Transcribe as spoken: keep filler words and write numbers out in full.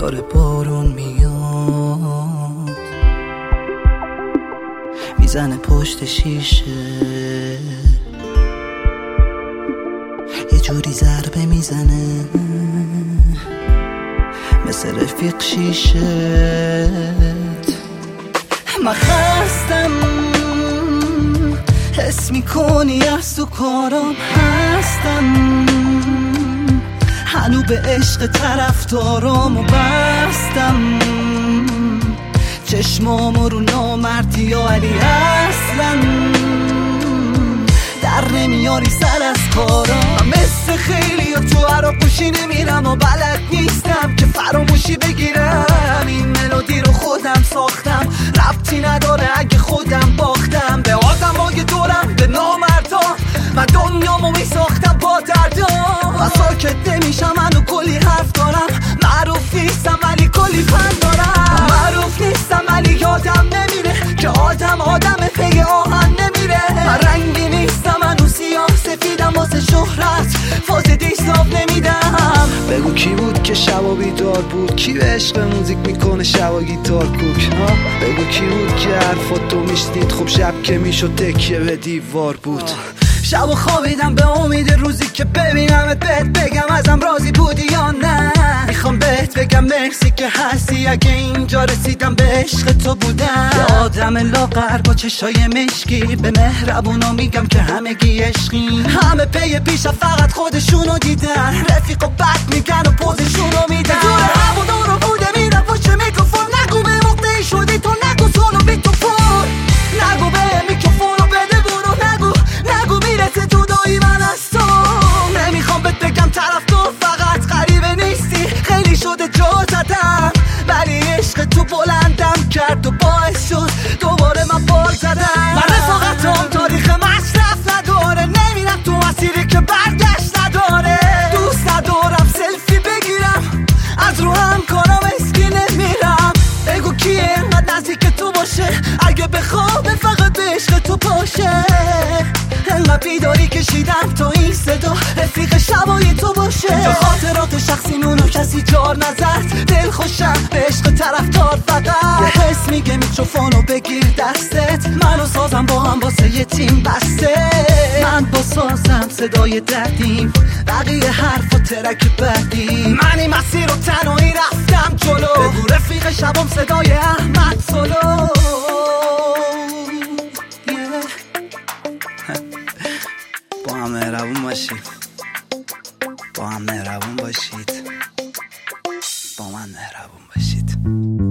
داره بارون میاد، میزنه پشت شیشه، یه جوری ضربه میزنه مثل رفیق شیشت. من خستم، حس میکنی از تو کارام هستم، هنو به عشق طرفدارامو بستم، چشمامو رو نامردی ها علی اصلا در نمیاری سر از کارام. مثل خیلی ها تو عراقوشی نمیرم و بلد نیستم که فراموشی بگیرم. این ملودی رو خودم ساختم، ربطی نداره اگه خودم باختم به آدم های دورم، به نامردان. من دنیامو می ساختم با دردام و ساکت نمیشم، منو کلی حرف دارم. معروف نیستم ولی کلی فن دارم. معروف نیستم ولی یادم نمیره که آدم آدم پی آهن نمیره. من رنگی نیستم، منو سیاه سفیدم واسه شهرت، فاز دیستاب نمیدم. بگو کی بود که شبا بیدار بود، کی به عشق موزیک میکنه شبا گیتار کوک ها؟ بگو کی بود که حرفاتو میشنید خب شب که میشد تکیه به دیوار بود. شب و خوابیدم به امید روزی که ببینمت، بهت بگم ازم راضی بودی یا نه. میخوام بهت بگم مرسی که هستی، اگه اینجا رسیدم به عشق تو بودم. یه آدم لاغر با چشای مشکی، به مهربونا میگم که همگی عشقی. همه پی پیش فقط خودشونو دیدن، رفیق و بد میگن و پوزشونو میدن. دور هوا رو بوده میرم پشت میکروفون، نگو به موقعی شدی تو، نگو سولو بی تو فون، نگو به میکروفونو بده برو، نگو نگو میرسه جدایی من از تو. نمیخوام بهت بگم طرف تو فقط غریبه نیستی، خیلی شده جا زدم ولی عشق تو بلندم کرد و باعث شد دوباره من بال زدم. من رفاقتم تاریخ مصرف نداره، نمیرم تو مسیری که برگشت نداره. دوست ندارم سلفی بگیرم، از رو هم کارم اسکی نمیرم. بگو کیه انقدر نزدیک تو باشه، اگه بخوام فقط به عشق تو باشه. انقدر بیداری کشیدم تا این صدا رفیق شبای تو باشه. تا خاطرات شخصی مونو کسی جار نزد، دل خوشم به عشق طرفدار فقط. یه حس میگه میکروفونو بگیر دستت، منو سازم با هم واسه یه تیم بسته. من با سازم صدای دردیم، بقیه حرف و ترک بعدی. من این مسیر رو تنهایی رفتم جلو، بگو رفیق شبم صدای احمد سولو. با هم مهربون باشید، با هم مهربون باشید، با من مهربون باشید.